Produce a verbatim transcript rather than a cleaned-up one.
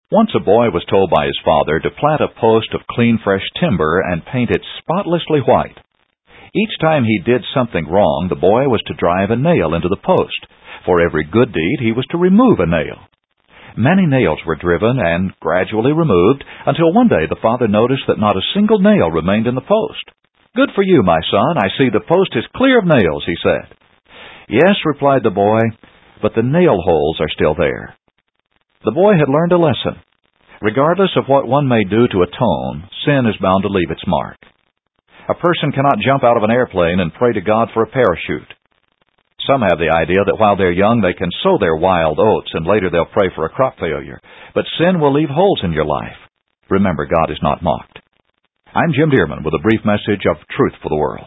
Once a boy was told by his father to plant a post of clean, fresh timber and paint it spotlessly white. Each time he did something wrong, the boy was to drive a nail into the post. For every good deed, he was to remove a nail. Many nails were driven and gradually removed until one day the father noticed that not a single nail remained in the post. "Good for you, my son. I see the post is clear of nails," he said. "Yes," replied the boy, "but the nail holes are still there." The boy had learned a lesson. Regardless of what one may do to atone, sin is bound to leave its mark. A person cannot jump out of an airplane and pray to God for a parachute. Some have the idea that while they're young they can sow their wild oats and later they'll pray for a crop failure. But sin will leave holes in your life. Remember, God is not mocked. I'm Jim Dearman with a brief message of truth for the world.